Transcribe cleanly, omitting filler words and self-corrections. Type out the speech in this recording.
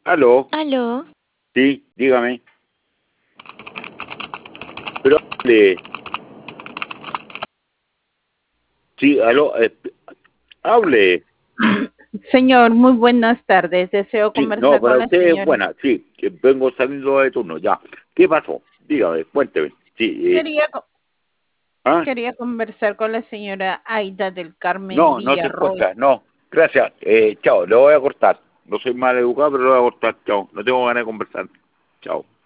Aló, Aló, sí, dígame. Pero hable. Sí, aló, hable. Señor, muy buenas tardes. Deseo Sí, no, conversar con para la usted es señora. buena, sí, que vengo saliendo de turno, ya. ¿Qué pasó? Dígame, cuénteme. Sí, Quería, co- ¿ah? quería conversar con la señora Aida del Carmen No, no se Villarroel. encuentra, no. Gracias, chao, le voy a cortar. No soy mal educado, pero le voy a cortar, chao. No tengo ganas de conversar. Chao.